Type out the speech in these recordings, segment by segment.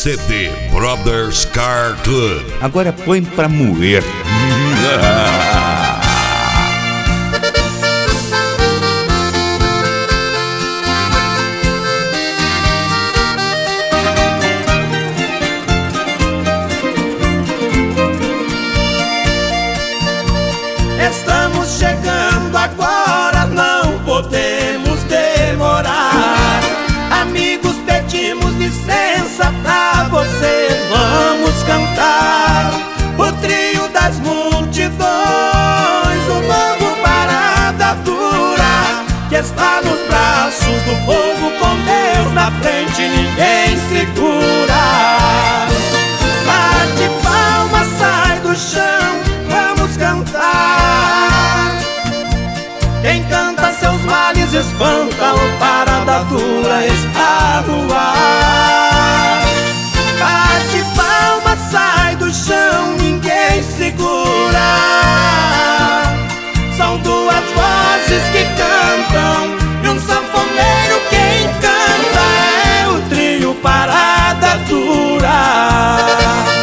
CD Brothers Car Club. Agora põe pra moer. Estamos chegando agora, não podemos demorar. Amigos, pedimos licença pra vocês, vamos cantar o trio das multidões, o novo Parada Dura, que está nos braços do povo, com Deus na frente ninguém segura. Bate palma, sai do chão, vamos cantar. Quem canta seus males espanta, o Parada Dura está no ar. Bate palma, sai do chão, ninguém segura. São duas vozes que cantam e um sanfoneiro quem canta, é o trio Parada Dura.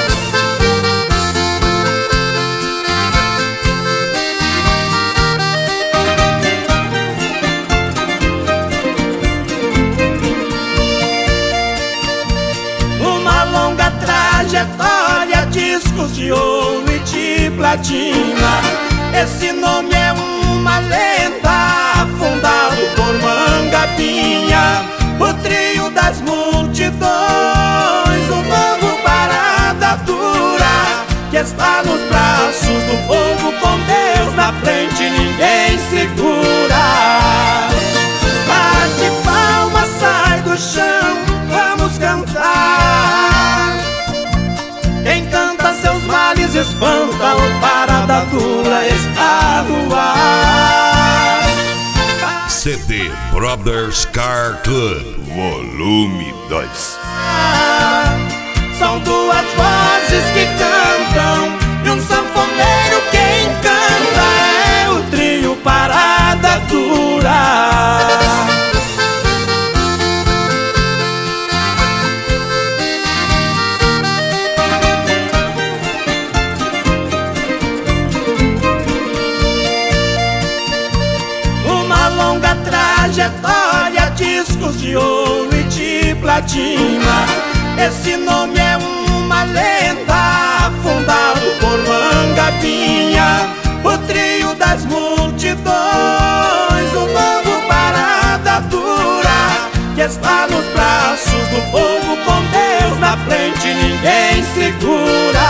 Trajetória, discos de ouro e de platina. Esse nome é uma lenda, fundado por Mangapinha. O trio das multidões, o novo Parada Dura, que está nos braços do povo, com Deus na frente ninguém segura. Bate palma, sai do chão, vamos cantar. Quem canta seus males espanta, o Parada Dura está no ar. CD Brothers Car Club, volume 2. São duas vozes que cantam e um sanfoneiro quem canta, é o trio Parada Dura. Trajetória, discos de ouro e de platina. Esse nome é uma lenda, fundado por Mangapinha. O trio das multidões, o novo Parada Dura, que está nos braços do povo, com Deus na frente ninguém segura.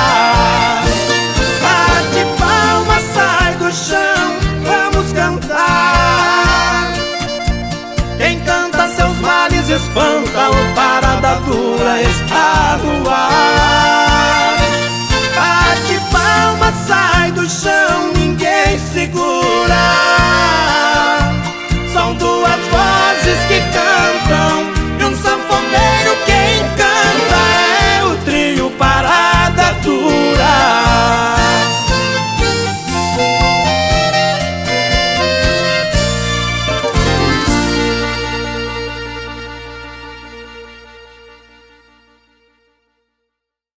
Bate palma, sai do chão, vamos cantar. Quem canta seus males espanta, o Parada Dura está